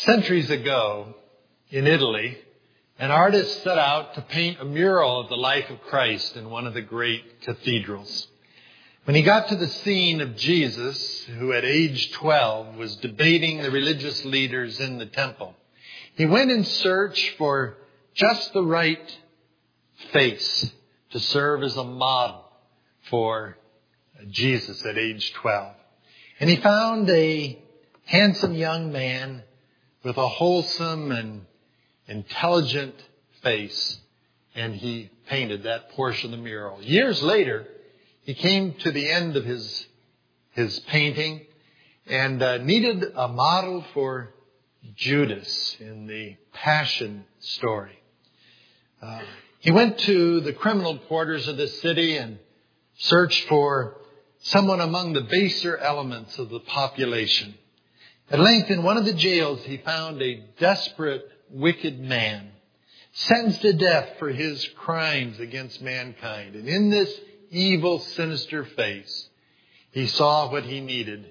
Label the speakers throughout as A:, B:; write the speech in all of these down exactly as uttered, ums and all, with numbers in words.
A: Centuries ago, in Italy, an artist set out to paint a mural of the life of Christ in one of the great cathedrals. When he got to the scene of Jesus, who at age twelve was debating the religious leaders in the temple, he went in search for just the right face to serve as a model for Jesus at age twelve. And he found a handsome young man with a wholesome and intelligent face, and he painted that portion of the mural. Years later, he came to the end of his his painting and uh, needed a model for Judas in the Passion story. Uh, he went to the criminal quarters of the city and searched for someone among the baser elements of the population. At length, in one of the jails, he found a desperate, wicked man, sentenced to death for his crimes against mankind. And in this evil, sinister face, he saw what he needed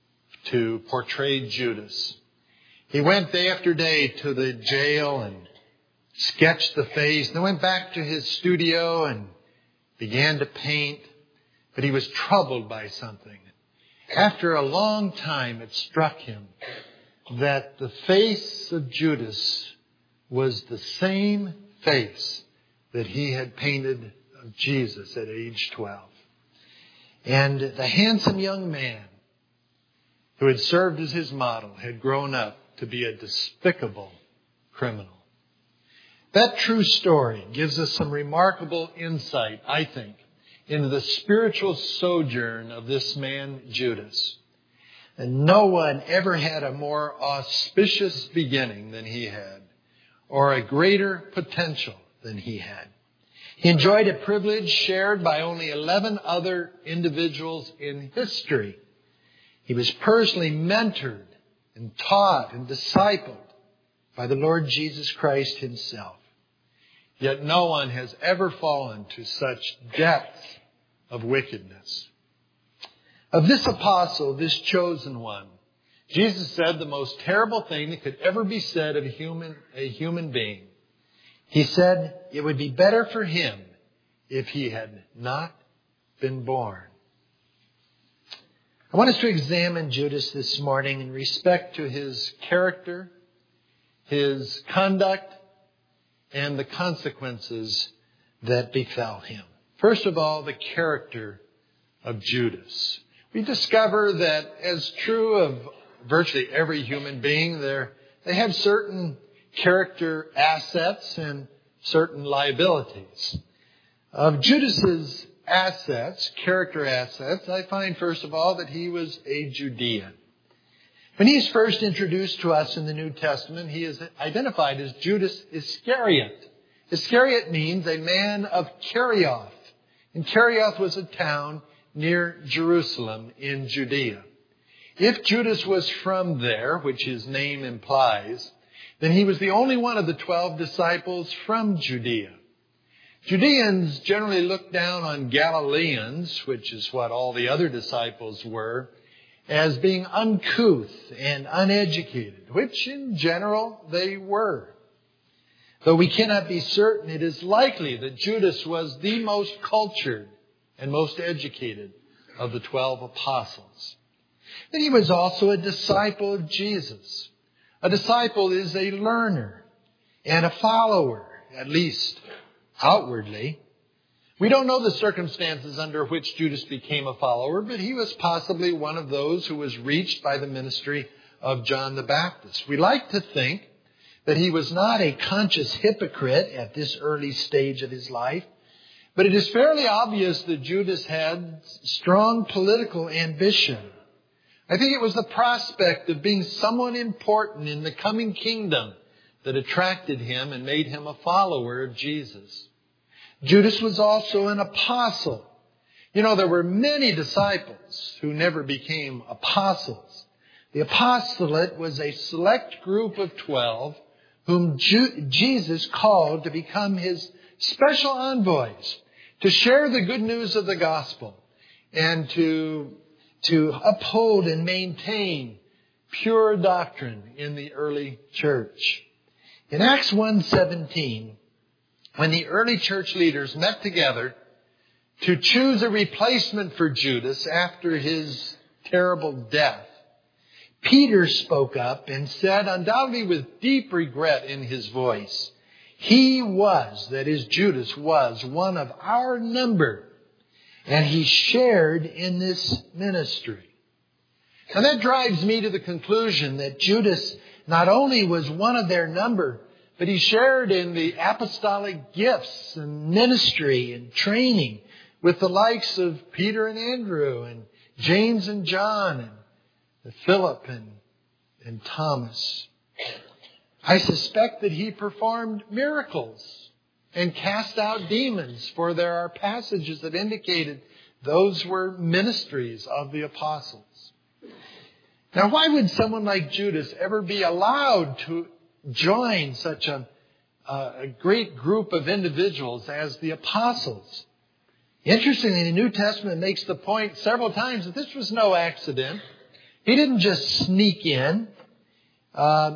A: to portray Judas. He went day after day to the jail and sketched the face, and then went back to his studio and began to paint. But he was troubled by something. After a long time, it struck him that the face of Judas was the same face that he had painted of Jesus at age twelve. And the handsome young man who had served as his model had grown up to be a despicable criminal. That true story gives us some remarkable insight, I think, into the spiritual sojourn of this man, Judas. And no one ever had a more auspicious beginning than he had, or a greater potential than he had. He enjoyed a privilege shared by only eleven other individuals in history. He was personally mentored and taught and discipled by the Lord Jesus Christ himself. Yet no one has ever fallen to such depths of wickedness. Of this apostle, this chosen one, Jesus said the most terrible thing that could ever be said of a human, a human being. He said it would be better for him if he had not been born. I want us to examine Judas this morning in respect to his character, his conduct, and the consequences that befell him. First of all, the character of Judas. We discover that, as true of virtually every human being, they have certain character assets and certain liabilities. Of Judas's assets, character assets, I find, first of all, that he was a Judean. When he's first introduced to us in the New Testament, he is identified as Judas Iscariot. Iscariot means a man of Kerioth. And Kerioth was a town near Jerusalem in Judea. If Judas was from there, which his name implies, then he was the only one of the twelve disciples from Judea. Judeans generally looked down on Galileans, which is what all the other disciples were, as being uncouth and uneducated, which in general they were. Though we cannot be certain, it is likely that Judas was the most cultured and most educated of the twelve apostles. Then he was also a disciple of Jesus. A disciple is a learner and a follower, at least outwardly. We don't know the circumstances under which Judas became a follower, but he was possibly one of those who was reached by the ministry of John the Baptist. We like to think that he was not a conscious hypocrite at this early stage of his life, but it is fairly obvious that Judas had strong political ambition. I think it was the prospect of being someone important in the coming kingdom that attracted him and made him a follower of Jesus. Judas was also an apostle. You know, there were many disciples who never became apostles. The apostolate was a select group of twelve whom Ju- Jesus called to become his special envoys, to share the good news of the gospel and to, to uphold and maintain pure doctrine in the early church. In Acts one seventeen, when the early church leaders met together to choose a replacement for Judas after his terrible death, Peter spoke up and said, undoubtedly with deep regret in his voice, he was, that is Judas, was one of our number, and he shared in this ministry. Now that drives me to the conclusion that Judas not only was one of their number, but he shared in the apostolic gifts and ministry and training with the likes of Peter and Andrew and James and John and Philip and, and Thomas. I suspect that he performed miracles and cast out demons, for there are passages that indicated those were ministries of the apostles. Now, why would someone like Judas ever be allowed to join such a, a great group of individuals as the apostles? Interestingly, the New Testament makes the point several times that this was no accident. He didn't just sneak in. Uh,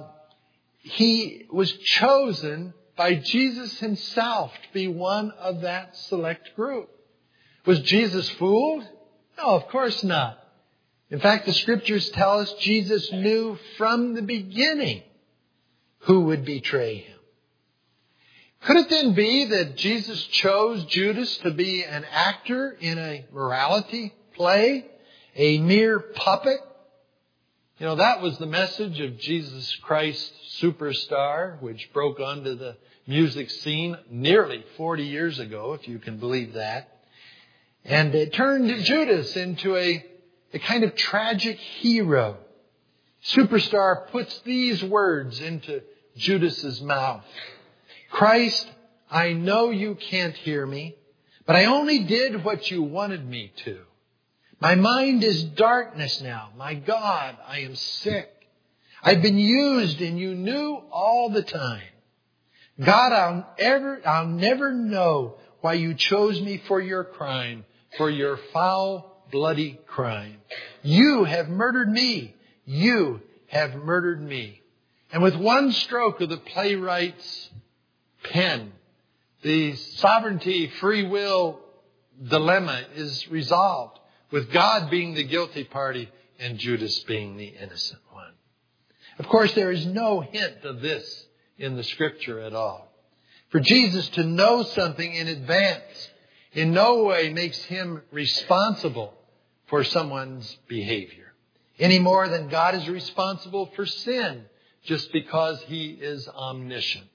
A: he was chosen by Jesus himself to be one of that select group. Was Jesus fooled? No, of course not. In fact, the Scriptures tell us Jesus knew from the beginning who would betray him. Could it then be that Jesus chose Judas to be an actor in a morality play, a mere puppet? You know, that was the message of Jesus Christ Superstar, which broke onto the music scene nearly forty years ago, if you can believe that. And it turned Judas into a A kind of tragic hero. Superstar puts these words into Judas's mouth. Christ, I know you can't hear me, but I only did what you wanted me to. My mind is darkness now. My God, I am sick. I've been used and you knew all the time. God, I'll ever, I'll never know why you chose me for your crime, for your foul bloody crime. You have murdered me. You have murdered me. And with one stroke of the playwright's pen, the sovereignty, free will dilemma is resolved, with God being the guilty party and Judas being the innocent one. Of course, there is no hint of this in the Scripture at all. For Jesus to know something in advance in no way makes him responsible for someone's behavior, any more than God is responsible for sin just because he is omniscient.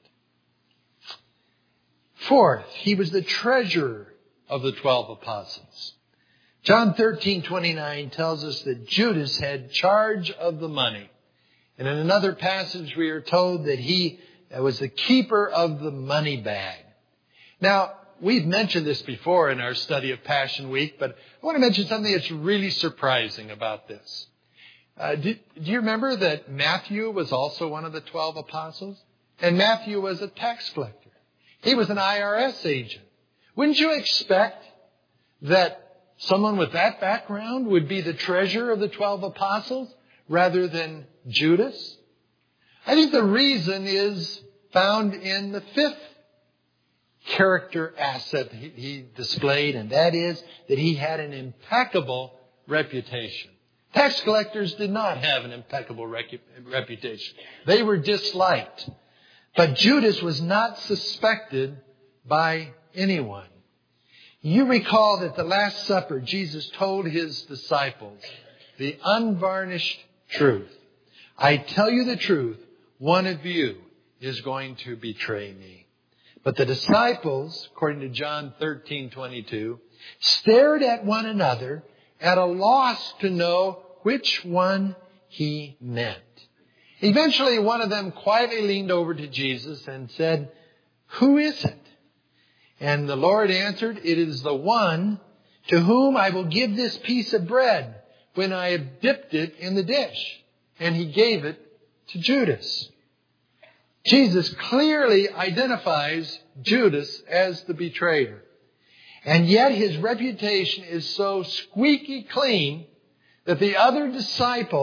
A: Fourth, he was the treasurer of the twelve apostles. John thirteen twenty-nine tells us that Judas had charge of the money. And in another passage we are told that he was the keeper of the money bag. Now, we've mentioned this before in our study of Passion Week, but I want to mention something that's really surprising about this. Uh, do, do you remember that Matthew was also one of the twelve apostles? And Matthew was a tax collector. He was an I R S agent. Wouldn't you expect that someone with that background would be the treasurer of the twelve apostles rather than Judas? I think the reason is found in the fifth character asset he, he displayed, and that is that he had an impeccable reputation. Tax collectors did not have an impeccable recu- reputation. They were disliked. But Judas was not suspected by anyone. You recall that at the Last Supper, Jesus told his disciples the unvarnished truth. I tell you the truth, one of you is going to betray me. But the disciples, according to John thirteen twenty-two, stared at one another at a loss to know which one he meant. Eventually, one of them quietly leaned over to Jesus and said, "Who is it?" And the Lord answered, "It is the one to whom I will give this piece of bread when I have dipped it in the dish." And he gave it to Judas. Jesus clearly identifies Judas as the betrayer. And yet his reputation is so squeaky clean that the other disciples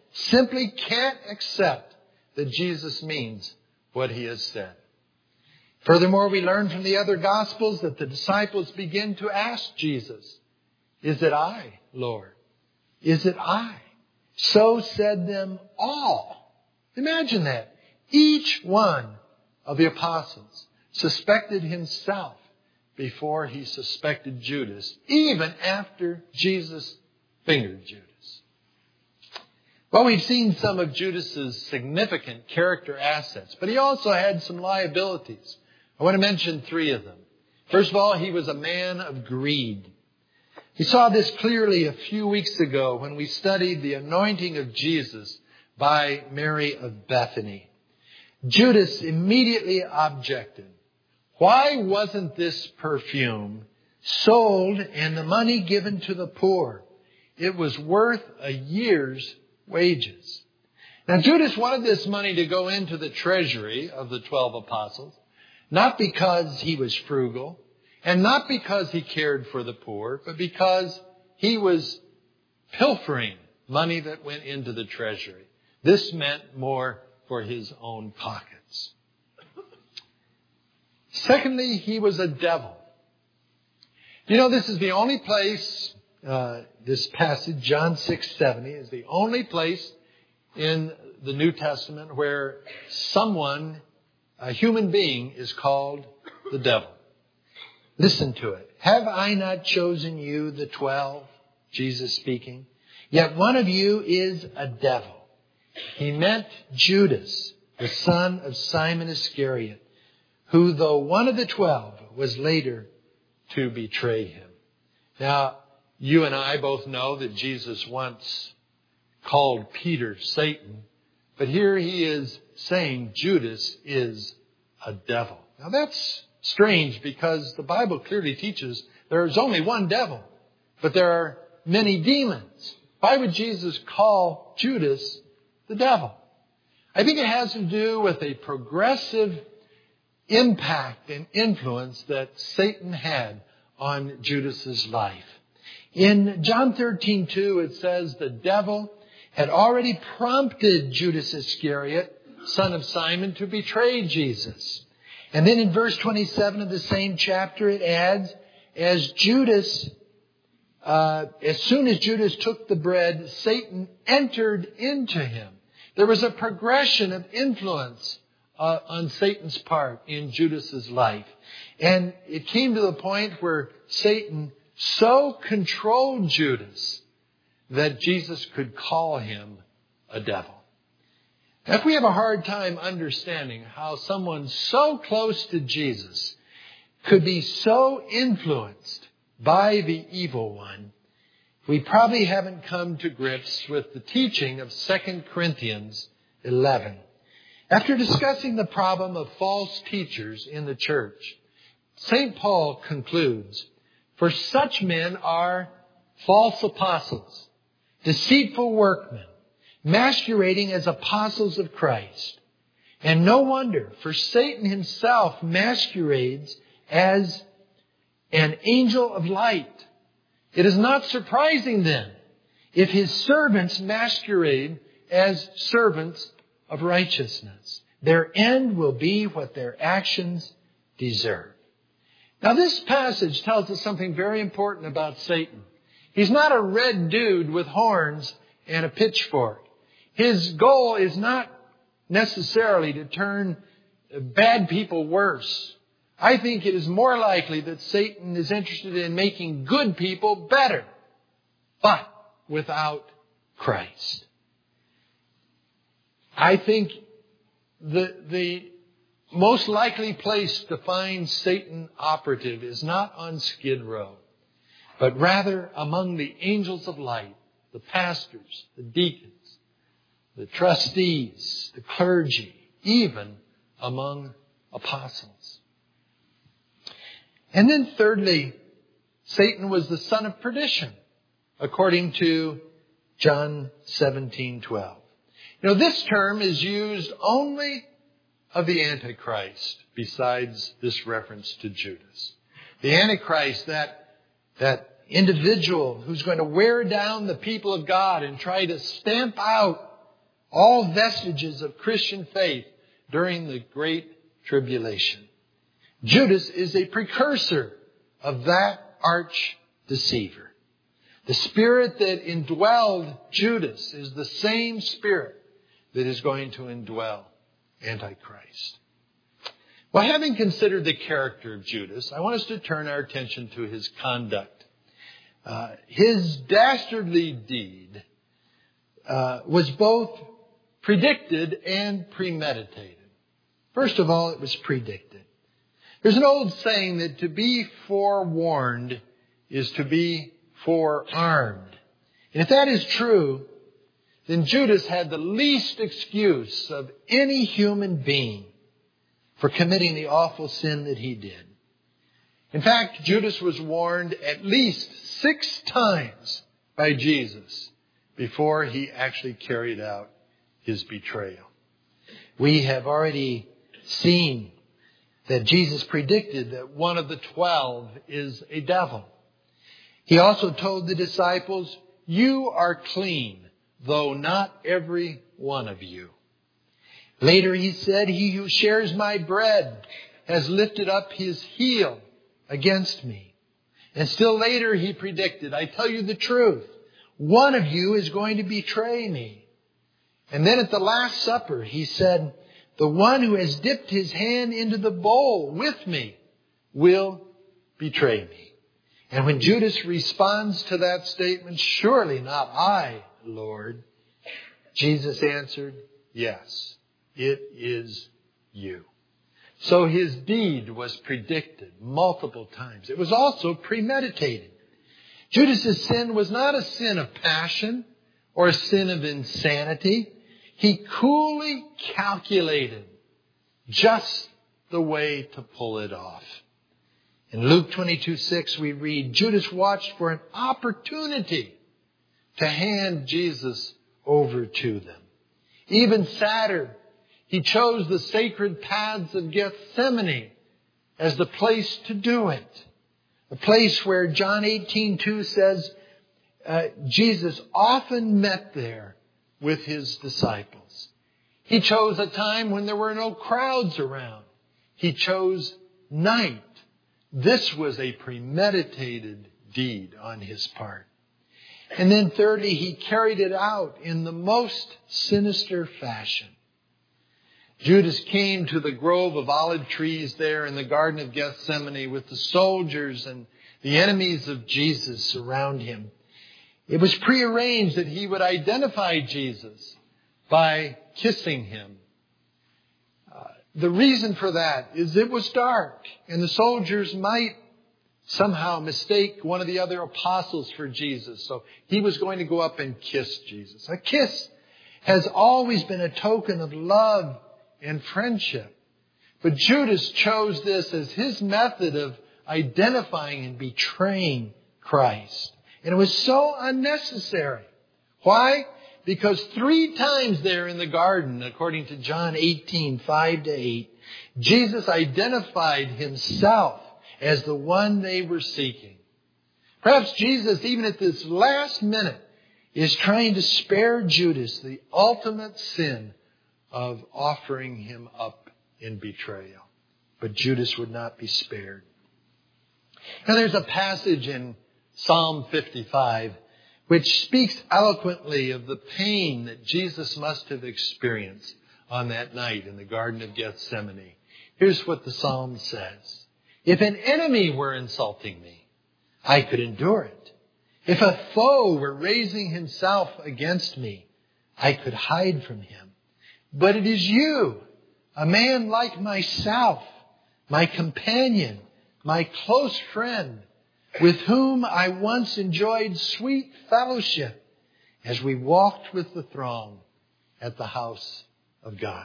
A: simply can't accept that Jesus means what he has said. Furthermore, we learn from the other Gospels that the disciples begin to ask Jesus, "Is it I, Lord? Is it I?" So said them all. Imagine that. Each one of the apostles suspected himself before he suspected Judas, even after Jesus fingered Judas. Well, we've seen some of Judas's significant character assets, but he also had some liabilities. I want to mention three of them. First of all, he was a man of greed. We saw this clearly a few weeks ago when we studied the anointing of Jesus by Mary of Bethany. Judas immediately objected. Why wasn't this perfume sold and the money given to the poor? It was worth a year's wages. Now, Judas wanted this money to go into the treasury of the twelve apostles, not because he was frugal and not because he cared for the poor, but because he was pilfering money that went into the treasury. This meant more for his own pockets. Secondly, he was a devil. You know, this is the only place, uh, this passage, John six seventy, is the only place in the New Testament where someone, a human being, is called the devil. Listen to it. Have I not chosen you, the twelve? Jesus speaking. Yet one of you is a devil. He meant Judas, the son of Simon Iscariot, who, though one of the twelve, was later to betray him. Now, you and I both know that Jesus once called Peter Satan, but here he is saying Judas is a devil. Now, that's strange because the Bible clearly teaches there is only one devil, but there are many demons. Why would Jesus call Judas the devil? I think it has to do with a progressive impact and influence that Satan had on Judas's life. In John thirteen two, it says the devil had already prompted Judas Iscariot, son of Simon, to betray Jesus. And then in verse twenty-seven of the same chapter, it adds, as Judas, uh, as soon as Judas took the bread, Satan entered into him. There was a progression of influence uh, on Satan's part in Judas's life. And it came to the point where Satan so controlled Judas that Jesus could call him a devil. Now, if we have a hard time understanding how someone so close to Jesus could be so influenced by the evil one, we probably haven't come to grips with the teaching of Second Corinthians eleven. After discussing the problem of false teachers in the church, Saint Paul concludes, for such men are false apostles, deceitful workmen, masquerading as apostles of Christ. And no wonder, for Satan himself masquerades as an angel of light. It is not surprising then if his servants masquerade as servants of righteousness. Their end will be what their actions deserve. Now, this passage tells us something very important about Satan. He's not a red dude with horns and a pitchfork. His goal is not necessarily to turn bad people worse. I think it is more likely that Satan is interested in making good people better, but without Christ. I think the, the most likely place to find Satan operative is not on Skid Row, but rather among the angels of light, the pastors, the deacons, the trustees, the clergy, even among apostles. And then thirdly, Satan was the son of perdition, according to John seventeen twelve. You know, this term is used only of the Antichrist, besides this reference to Judas. The Antichrist, that, that individual who's going to wear down the people of God and try to stamp out all vestiges of Christian faith during the Great Tribulation. Judas is a precursor of that arch deceiver. The spirit that indwelled Judas is the same spirit that is going to indwell Antichrist. Well, having considered the character of Judas, I want us to turn our attention to his conduct. Uh, his dastardly deed uh, was both predicted and premeditated. First of all, it was predicted. There's an old saying that to be forewarned is to be forearmed. And if that is true, then Judas had the least excuse of any human being for committing the awful sin that he did. In fact, Judas was warned at least six times by Jesus before he actually carried out his betrayal. We have already seen that Jesus predicted that one of the twelve is a devil. He also told the disciples, "You are clean, though not every one of you." Later he said, "He who shares my bread has lifted up his heel against me." And still later he predicted, "I tell you the truth, one of you is going to betray me." And then at the Last Supper he said, "The one who has dipped his hand into the bowl with me will betray me." And when Judas responds to that statement, "Surely not I, Lord," Jesus answered, "Yes, it is you." So his deed was predicted multiple times. It was also premeditated. Judas's sin was not a sin of passion or a sin of insanity. He coolly calculated just the way to pull it off. In Luke twenty-two six we read, Judas watched for an opportunity to hand Jesus over to them. Even sadder, he chose the sacred paths of Gethsemane as the place to do it. A place where John eighteen two says uh, Jesus often met there with his disciples. He chose a time when there were no crowds around. He chose night. This was a premeditated deed on his part. And then thirdly, he carried it out in the most sinister fashion. Judas came to the grove of olive trees there in the Garden of Gethsemane with the soldiers and the enemies of Jesus around him. It was prearranged that he would identify Jesus by kissing him. Uh, the reason for that is it was dark and the soldiers might somehow mistake one of the other apostles for Jesus. So he was going to go up and kiss Jesus. A kiss has always been a token of love and friendship. But Judas chose this as his method of identifying and betraying Christ. And it was so unnecessary. Why? Because three times there in the garden, according to John eighteen five to eight, Jesus identified himself as the one they were seeking. Perhaps Jesus, even at this last minute, is trying to spare Judas the ultimate sin of offering him up in betrayal. But Judas would not be spared. Now there's a passage in Psalm fifty-five which speaks eloquently of the pain that Jesus must have experienced on that night in the Garden of Gethsemane. Here's what the Psalm says. "If an enemy were insulting me, I could endure it. If a foe were raising himself against me, I could hide from him. But it is you, a man like myself, my companion, my close friend, with whom I once enjoyed sweet fellowship as we walked with the throng at the house of God."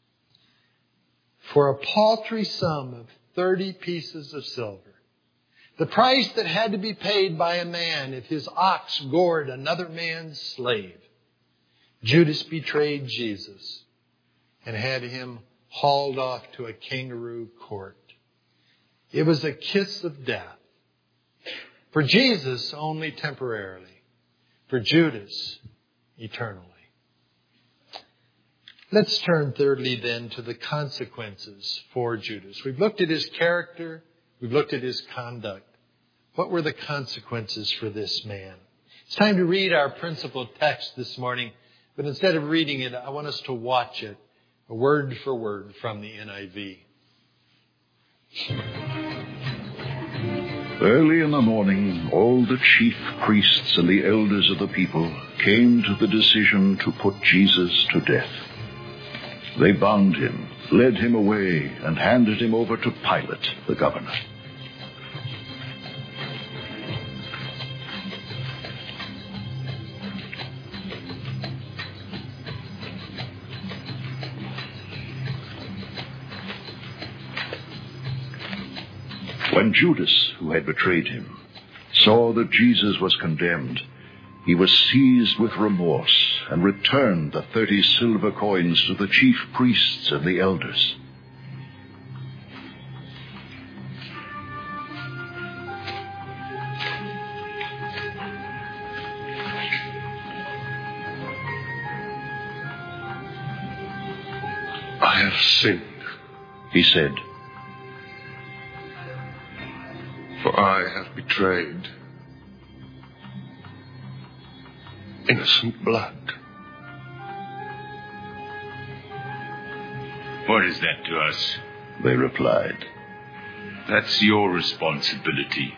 A: For a paltry sum of thirty pieces of silver, the price that had to be paid by a man if his ox gored another man's slave, Judas betrayed Jesus and had him hauled off to a kangaroo court. It was a kiss of death. For Jesus, only temporarily. For Judas, eternally. Let's turn thirdly then to the consequences for Judas. We've looked at his character. We've looked at his conduct. What were the consequences for this man? It's time to read our principal text this morning, but instead of reading it, I want us to watch it, word for word from the N I V.
B: Early in the morning, all the chief priests and the elders of the people came to the decision to put Jesus to death. They bound him, led him away, and handed him over to Pilate, the governor. When Judas, who had betrayed him, saw that Jesus was condemned, he was seized with remorse and returned the thirty silver coins to the chief priests and the elders.
C: I have sinned,
B: He said,
C: for I have betrayed innocent blood.
D: What is that to us?
B: they replied.
D: That's your responsibility.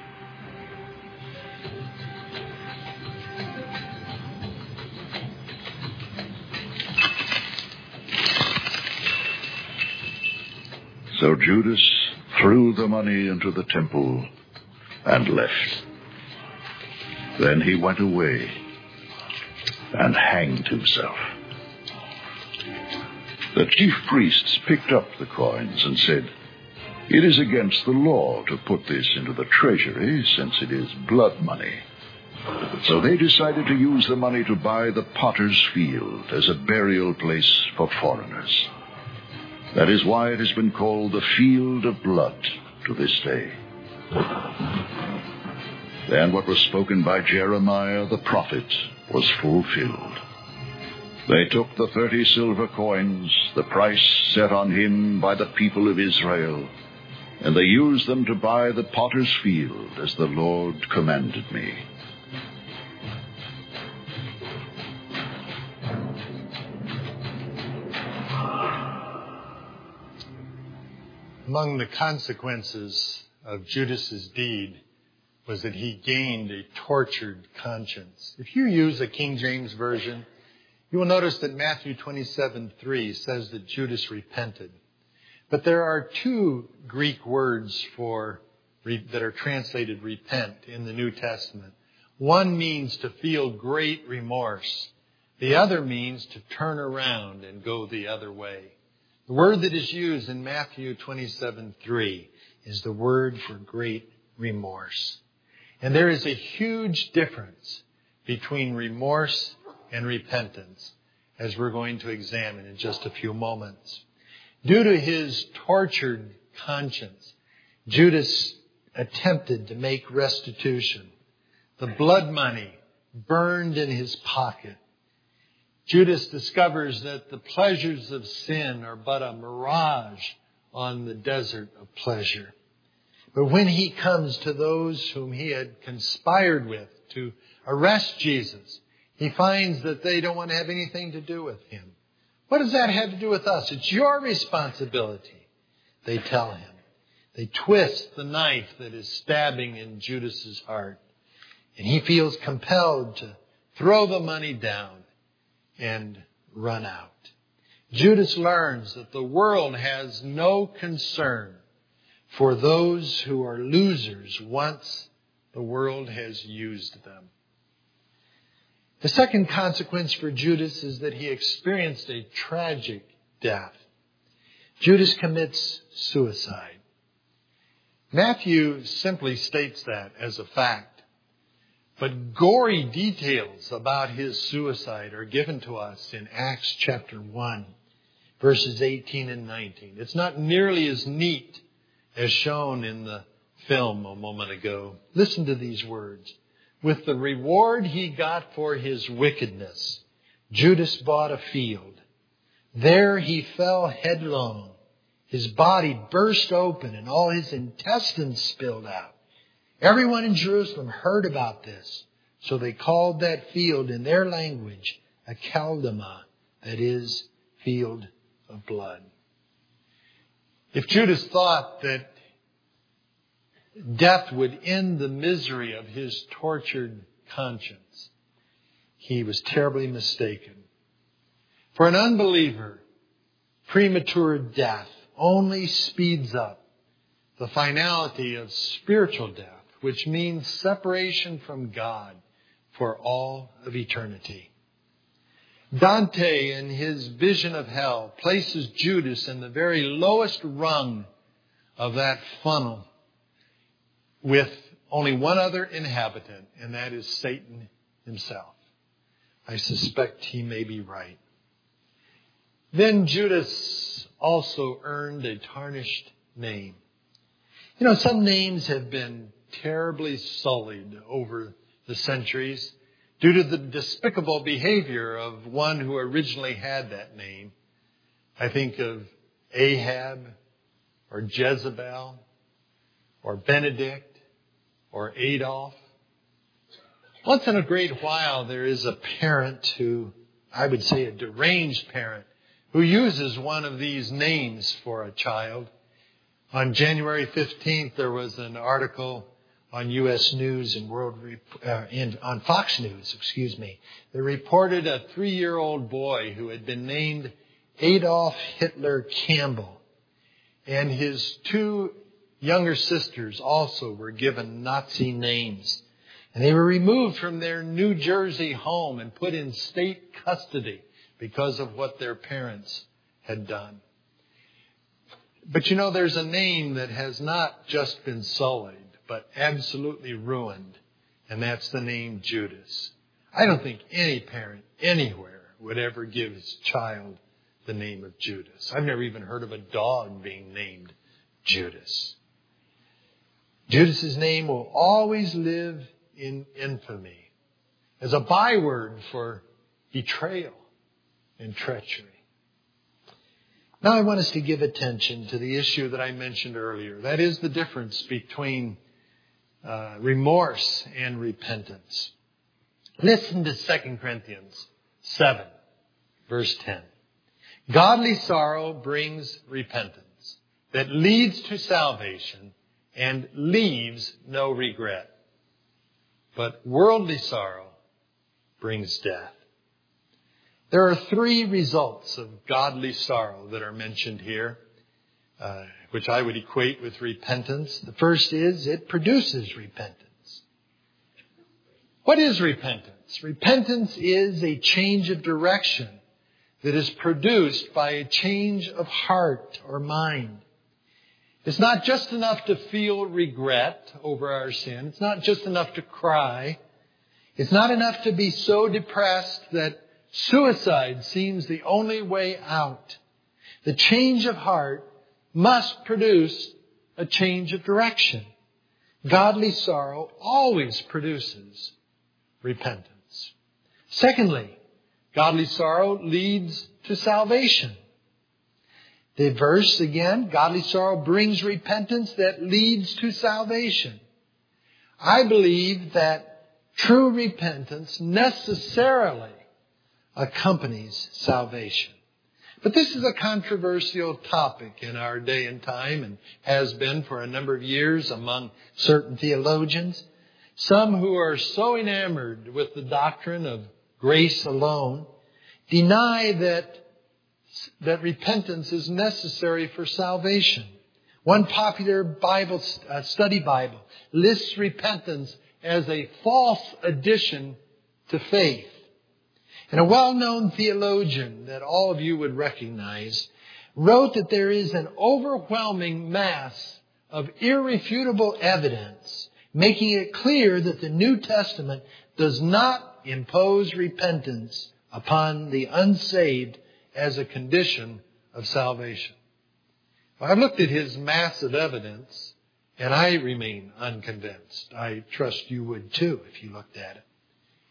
B: So Judas threw the money into the temple and left. Then he went away and hanged himself. The chief priests picked up the coins and said, "It is against the law to put this into the treasury, since it is blood money." So they decided to use the money to buy the potter's field as a burial place for foreigners. That is why it has been called the Field of Blood to this day. Then what was spoken by Jeremiah the prophet was fulfilled. They took the thirty silver coins, the price set on him by the people of Israel, and they used them to buy the potter's field as the Lord commanded me.
A: Among the consequences of Judas's deed was that he gained a tortured conscience. If you use a King James Version, you will notice that Matthew twenty-seven three says that Judas repented. But there are two Greek words for that are translated repent in the New Testament. One means to feel great remorse. The other means to turn around and go the other way. The word that is used in Matthew twenty-seven three is the word for great remorse. And there is a huge difference between remorse and repentance, as we're going to examine in just a few moments. Due to his tortured conscience, Judas attempted to make restitution. The blood money burned in his pocket. Judas discovers that the pleasures of sin are but a mirage on the desert of pleasure. But when he comes to those whom he had conspired with to arrest Jesus, he finds that they don't want to have anything to do with him. What does that have to do with us? It's your responsibility, they tell him. They twist the knife that is stabbing in Judas's heart. And he feels compelled to throw the money down and run out. Judas learns that the world has no concern for those who are losers once the world has used them. The second consequence for Judas is that he experienced a tragic death. Judas commits suicide. Matthew simply states that as a fact. But gory details about his suicide are given to us in Acts chapter one, verses eighteen and nineteen. It's not nearly as neat as shown in the film a moment ago. Listen to these words. With the reward he got for his wickedness, Judas bought a field. There he fell headlong. His body burst open and all his intestines spilled out. Everyone in Jerusalem heard about this. So they called that field in their language Akeldama, that is, field of blood. If Judas thought that death would end the misery of his tortured conscience, he was terribly mistaken. For an unbeliever, premature death only speeds up the finality of spiritual death, which means separation from God for all of eternity. Dante, in his vision of hell, places Judas in the very lowest rung of that funnel with only one other inhabitant, and that is Satan himself. I suspect he may be right. Then Judas also earned a tarnished name. You know, some names have been terribly sullied over the centuries due to the despicable behavior of one who originally had that name. I think of Ahab or Jezebel or Benedict or Adolf. Once in a great while, there is a parent who, I would say a deranged parent, who uses one of these names for a child. On January fifteenth, there was an article on U S News and World uh, in, on Fox News, excuse me. They reported a three-year-old boy who had been named Adolf Hitler Campbell, and his two younger sisters also were given Nazi names, and they were removed from their New Jersey home and put in state custody because of what their parents had done. But you know, there's a name that has not just been sullied, but absolutely ruined, and that's the name Judas. I don't think any parent anywhere would ever give his child the name of Judas. I've never even heard of a dog being named Judas. Judas's name will always live in infamy as a byword for betrayal and treachery. Now I want us to give attention to the issue that I mentioned earlier. That is the difference between uh, remorse and repentance. Listen to Second Corinthians seven, verse ten. Godly sorrow brings repentance that leads to salvation and leaves no regret. But worldly sorrow brings death. There are three results of godly sorrow that are mentioned here, uh, which I would equate with repentance. The first is it produces repentance. What is repentance? Repentance is a change of direction that is produced by a change of heart or mind. It's not just enough to feel regret over our sin. It's not just enough to cry. It's not enough to be so depressed that suicide seems the only way out. The change of heart must produce a change of direction. Godly sorrow always produces repentance. Secondly, godly sorrow leads to salvation. The verse again, godly sorrow brings repentance that leads to salvation. I believe that true repentance necessarily accompanies salvation. But this is a controversial topic in our day and time and has been for a number of years among certain theologians. Some who are so enamored with the doctrine of grace alone deny that, that repentance is necessary for salvation. One popular Bible uh, study Bible lists repentance as a false addition to faith. And a well-known theologian that all of you would recognize wrote that there is an overwhelming mass of irrefutable evidence making it clear that the New Testament does not impose repentance upon the unsaved as a condition of salvation. I've looked at his mass of evidence and I remain unconvinced. I trust you would too if you looked at it.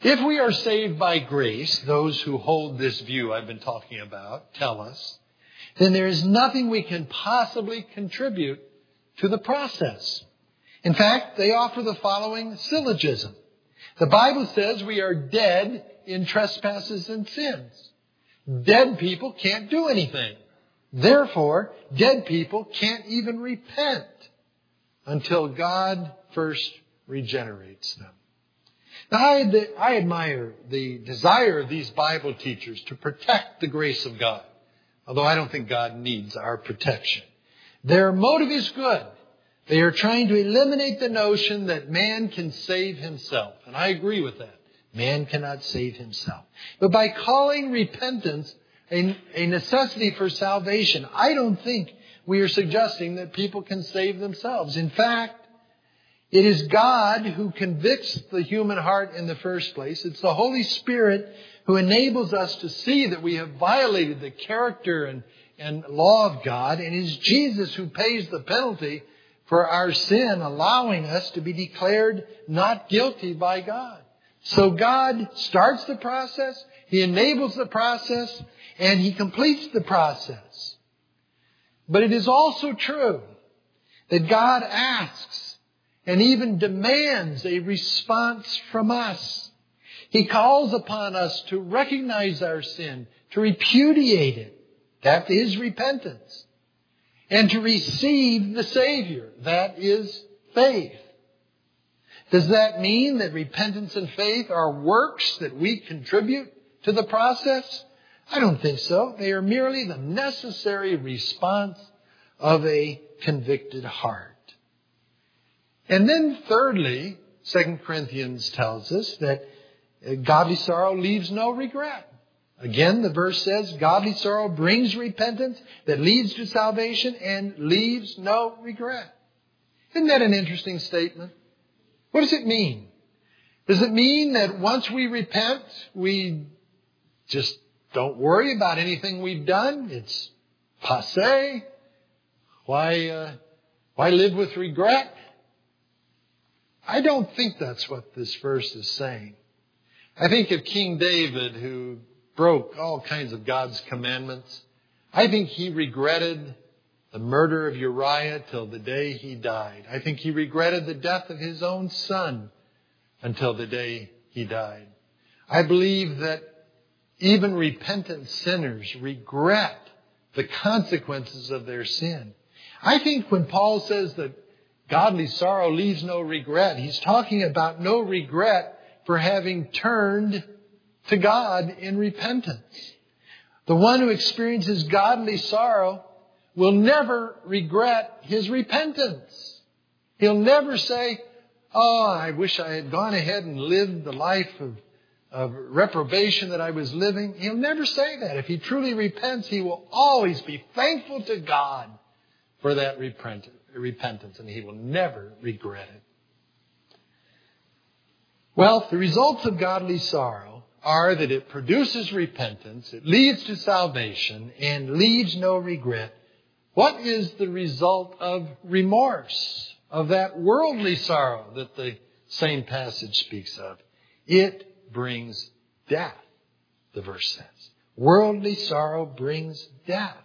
A: If we are saved by grace, those who hold this view I've been talking about tell us, then there is nothing we can possibly contribute to the process. In fact, they offer the following syllogism. The Bible says we are dead in trespasses and sins. Dead people can't do anything. Therefore, dead people can't even repent until God first regenerates them. Now, I, I admire the desire of these Bible teachers to protect the grace of God, although I don't think God needs our protection. Their motive is good. They are trying to eliminate the notion that man can save himself. And I agree with that. Man cannot save himself. But by calling repentance a, a necessity for salvation, I don't think we are suggesting that people can save themselves. In fact, it is God who convicts the human heart in the first place. It's the Holy Spirit who enables us to see that we have violated the character and, and law of God. And it is Jesus who pays the penalty for our sin, allowing us to be declared not guilty by God. So God starts the process, He enables the process, and He completes the process. But it is also true that God asks and even demands a response from us. He calls upon us to recognize our sin, to repudiate it. That is repentance. And to receive the Savior. That is faith. Does that mean that repentance and faith are works that we contribute to the process? I don't think so. They are merely the necessary response of a convicted heart. And then thirdly, Second Corinthians tells us that godly sorrow leaves no regret. Again, the verse says, godly sorrow brings repentance that leads to salvation and leaves no regret. Isn't that an interesting statement? What does it mean? Does it mean that once we repent, we just don't worry about anything we've done? It's passé. Why, uh, why live with regret? I don't think that's what this verse is saying. I think of King David, who broke all kinds of God's commandments. I think he regretted the murder of Uriah till the day he died. I think he regretted the death of his own son until the day he died. I believe that even repentant sinners regret the consequences of their sin. I think when Paul says that godly sorrow leaves no regret, he's talking about no regret for having turned to God in repentance. The one who experiences godly sorrow will never regret his repentance. He'll never say, oh, I wish I had gone ahead and lived the life of, of reprobation that I was living. He'll never say that. If he truly repents, he will always be thankful to God for that repentance, and he will never regret it. Well, the results of godly sorrow are that it produces repentance, it leads to salvation, and leaves no regret. What is the result of remorse, of that worldly sorrow that the same passage speaks of? It brings death, the verse says. Worldly sorrow brings death.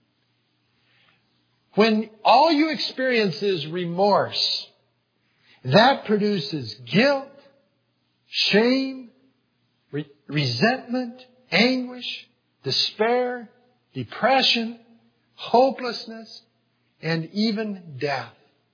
A: When all you experience is remorse, that produces guilt, shame, re- resentment, anguish, despair, depression, hopelessness, and even death.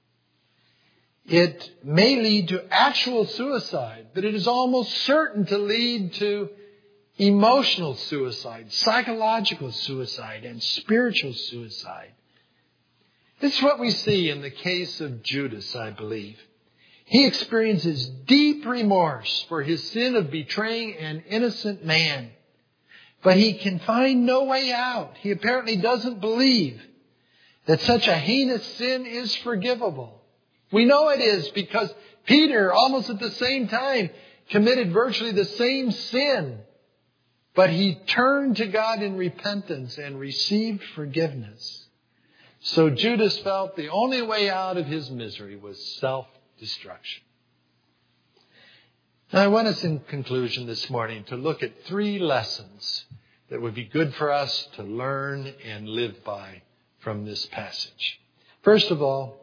A: It may lead to actual suicide, but it is almost certain to lead to emotional suicide, psychological suicide, and spiritual suicide. This is what we see in the case of Judas, I believe. He experiences deep remorse for his sin of betraying an innocent man. But he can find no way out. He apparently doesn't believe that such a heinous sin is forgivable. We know it is because Peter, almost at the same time, committed virtually the same sin. But he turned to God in repentance and received forgiveness. So Judas felt the only way out of his misery was self-destruction. Now, I want us in conclusion this morning to look at three lessons that would be good for us to learn and live by from this passage. First of all,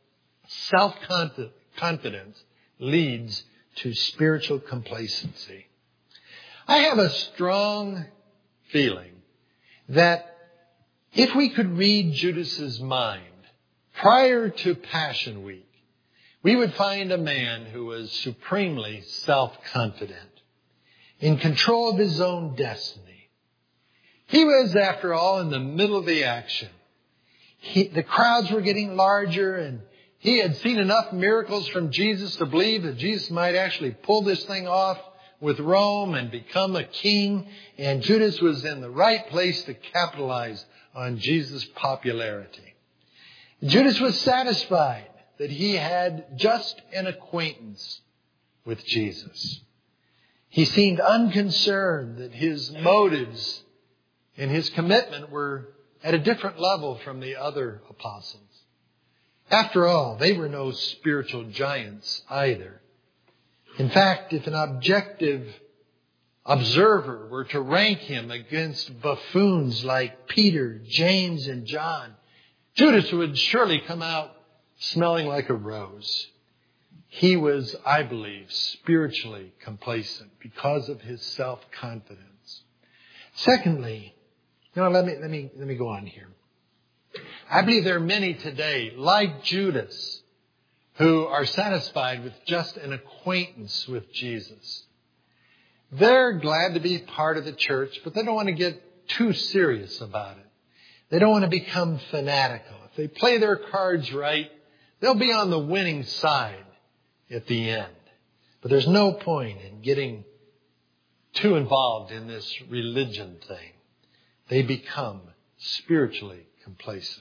A: self-confidence leads to spiritual complacency. I have a strong feeling that if we could read Judas's mind prior to Passion Week, we would find a man who was supremely self-confident, in control of his own destiny. He was, after all, in the middle of the action. He, the crowds were getting larger, and he had seen enough miracles from Jesus to believe that Jesus might actually pull this thing off with Rome and become a king. And Judas was in the right place to capitalize on Jesus' popularity. Judas was satisfied that he had just an acquaintance with Jesus. He seemed unconcerned that his motives and his commitment were at a different level from the other apostles. After all, they were no spiritual giants either. In fact, if an objective observer were to rank him against buffoons like Peter, James, and John, Judas would surely come out smelling like a rose. He was, I believe, spiritually complacent because of his self-confidence. Secondly, no, let me, let me, let me go on here. I believe there are many today, like Judas, who are satisfied with just an acquaintance with Jesus. They're glad to be part of the church, but they don't want to get too serious about it. They don't want to become fanatical. If they play their cards right, they'll be on the winning side at the end. But there's no point in getting too involved in this religion thing. They become spiritually complacent.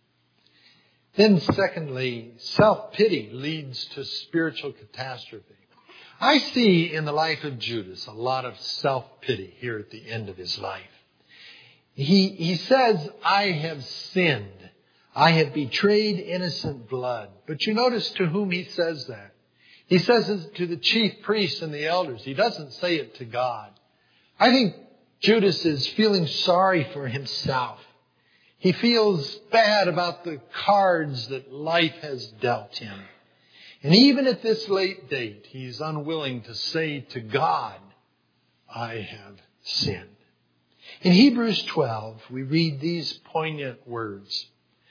A: Then secondly, self-pity leads to spiritual catastrophe. I see in the life of Judas a lot of self-pity here at the end of his life. He, he says, I have sinned. I have betrayed innocent blood. But you notice to whom he says that. He says it to the chief priests and the elders. He doesn't say it to God. I think Judas is feeling sorry for himself. He feels bad about the cards that life has dealt him. And even at this late date, he's unwilling to say to God, I have sinned. In Hebrews twelve, we read these poignant words.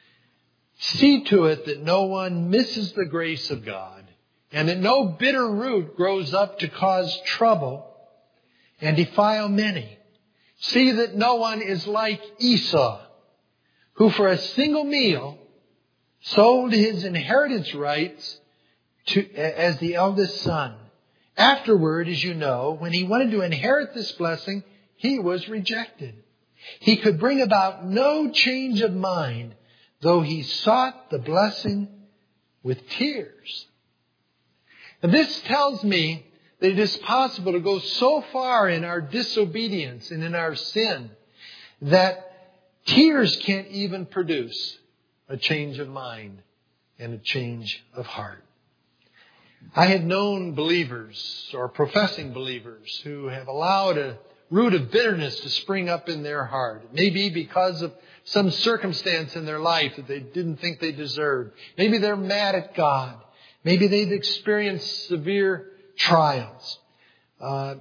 A: See to it that no one misses the grace of God, and that no bitter root grows up to cause trouble and defile many. See that no one is like Esau, who for a single meal sold his inheritance rights to, as the eldest son. Afterward, as you know, when he wanted to inherit this blessing, he was rejected. He could bring about no change of mind, though he sought the blessing with tears. And this tells me that it is possible to go so far in our disobedience and in our sin that tears can't even produce a change of mind and a change of heart. I have known believers or professing believers who have allowed a root of bitterness to spring up in their heart. Maybe because of some circumstance in their life that they didn't think they deserved. Maybe they're mad at God. Maybe they've experienced severe trials. Uh,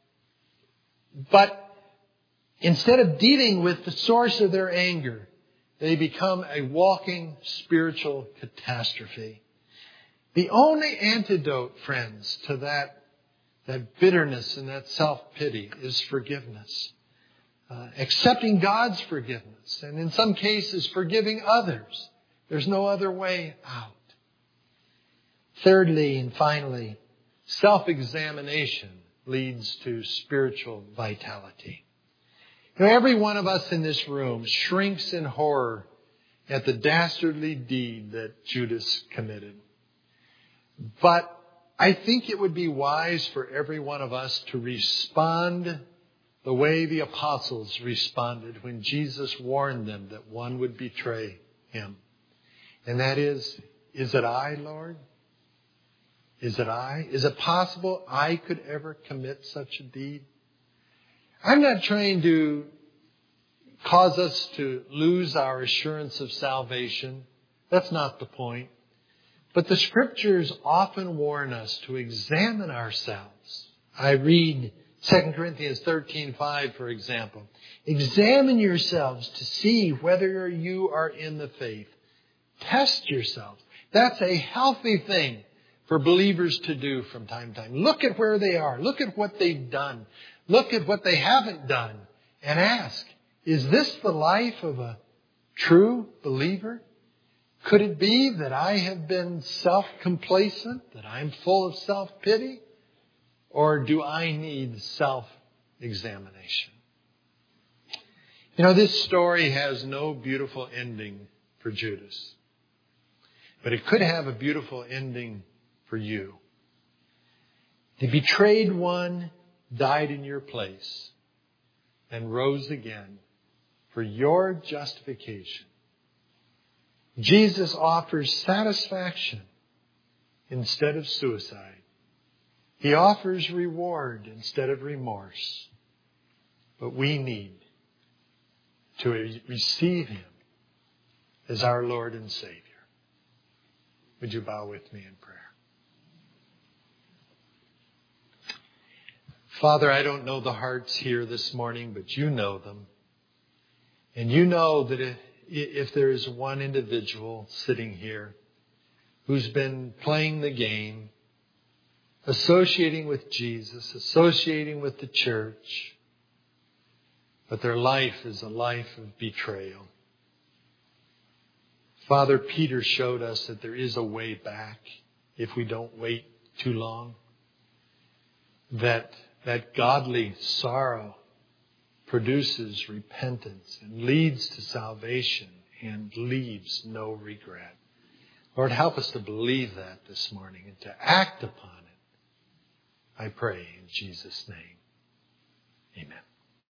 A: but instead of dealing with the source of their anger, they become a walking spiritual catastrophe. The only antidote, friends, to that, that bitterness and that self-pity is forgiveness. Uh, accepting God's forgiveness, and in some cases forgiving others. There's no other way out. Thirdly and finally, self-examination leads to spiritual vitality. You know, every one of us in this room shrinks in horror at the dastardly deed that Judas committed. But I think it would be wise for every one of us to respond the way the apostles responded when Jesus warned them that one would betray him. And that is, is it I, Lord? Is it I? Is it possible I could ever commit such a deed? I'm not trying to cause us to lose our assurance of salvation. That's not the point. But the Scriptures often warn us to examine ourselves. I read Second Corinthians thirteen five, for example. Examine yourselves to see whether you are in the faith. Test yourselves. That's a healthy thing for believers to do from time to time. Look at where they are. Look at what they've done. Look at what they haven't done. And ask, is this the life of a true believer? Could it be that I have been self-complacent, that I'm full of self-pity? Or do I need self-examination? You know, this story has no beautiful ending for Judas. But it could have a beautiful ending for you. The betrayed one died in your place and rose again for your justification. Jesus offers satisfaction instead of suicide. He offers reward instead of remorse. But we need to receive Him as our Lord and Savior. Would you bow with me in prayer? Father, I don't know the hearts here this morning, but you know them. And you know that if, if there is one individual sitting here who's been playing the game, associating with Jesus, associating with the church, but their life is a life of betrayal. Father, Peter showed us that there is a way back if we don't wait too long. That, that godly sorrow produces repentance and leads to salvation and leaves no regret. Lord, help us to believe that this morning and to act upon it. I pray in Jesus' name. Amen.